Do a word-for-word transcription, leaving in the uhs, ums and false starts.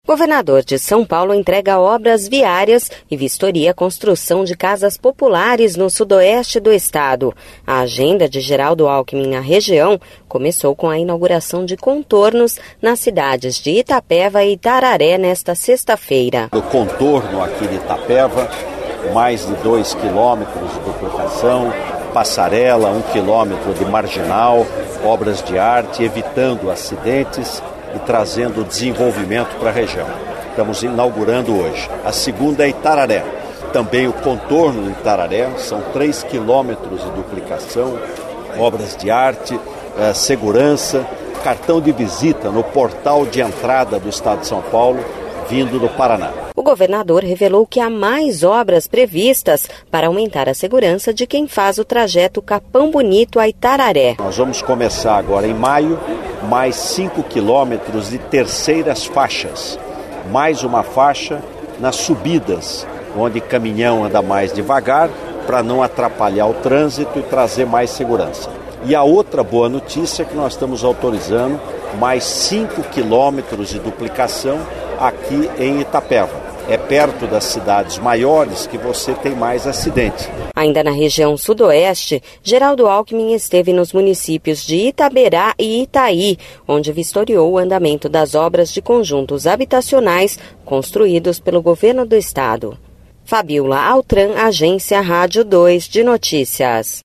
Governador de São Paulo entrega obras viárias e vistoria a construção de casas populares no sudoeste do estado. A agenda de Geraldo Alckmin na região começou com a inauguração de contornos nas cidades de Itapeva e Itararé nesta sexta-feira. O contorno aqui de Itapeva, mais de dois quilômetros de duplicação, passarela, um quilômetro de marginal, obras de arte, evitando acidentes e trazendo desenvolvimento para a região. Estamos inaugurando hoje. A segunda é Itararé. Também o contorno de Itararé, são três quilômetros de duplicação, obras de arte, eh, segurança, cartão de visita no portal de entrada do estado de São Paulo, vindo do Paraná. O governador revelou que há mais obras previstas para aumentar a segurança de quem faz o trajeto Capão Bonito a Itararé. Nós vamos começar agora em maio, mais cinco quilômetros de terceiras faixas. Mais uma faixa nas subidas, onde caminhão anda mais devagar, para não atrapalhar o trânsito e trazer mais segurança. E a outra boa notícia é que nós estamos autorizando mais cinco quilômetros de duplicação aqui em Itapeva. É perto das cidades maiores que você tem mais acidente. Ainda na região sudoeste, Geraldo Alckmin esteve nos municípios de Itaberá e Itaí, onde vistoriou o andamento das obras de conjuntos habitacionais construídos pelo governo do estado. Fabiola Altran, Agência Rádio dois de Notícias.